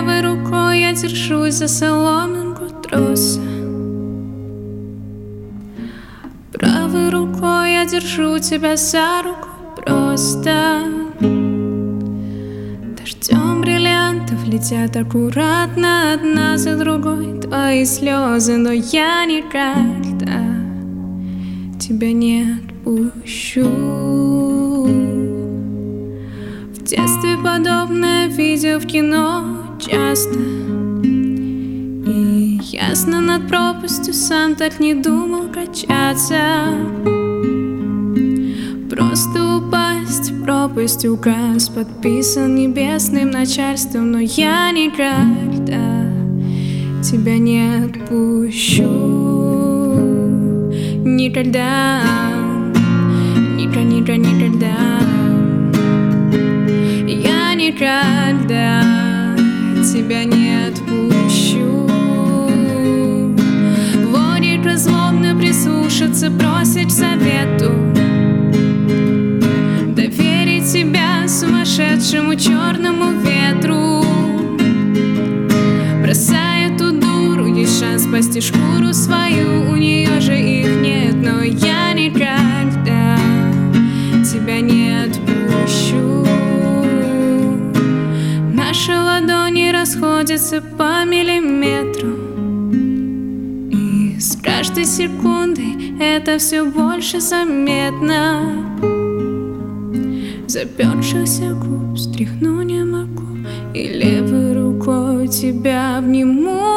Левой рукой я держусь за соломинку троса, правой рукой я держу тебя за руку просто. Дождем бриллиантов летят аккуратно одна за другой твои слезы, но я никогда тебя не отпущу. В детстве подобное видел в кино часто, и ясно над пропастью сам так не думал качаться. Просто упасть в пропасть, указ подписан небесным начальством, но я никогда тебя не отпущу. Никогда, никогда. Я никогда тебя не отпущу. Логика злобно прислушаться, просит совету, доверить себя сумасшедшему черному ветру. Бросай эту дуру, есть шанс спасти шкуру свою, у нее же их нет, но я никогда тебя не отпущу. Наши ладони расходятся по миллиметру, и с каждой секундой это все больше заметно. Запершихся губ стряхну не могу, и левой рукой тебя обниму.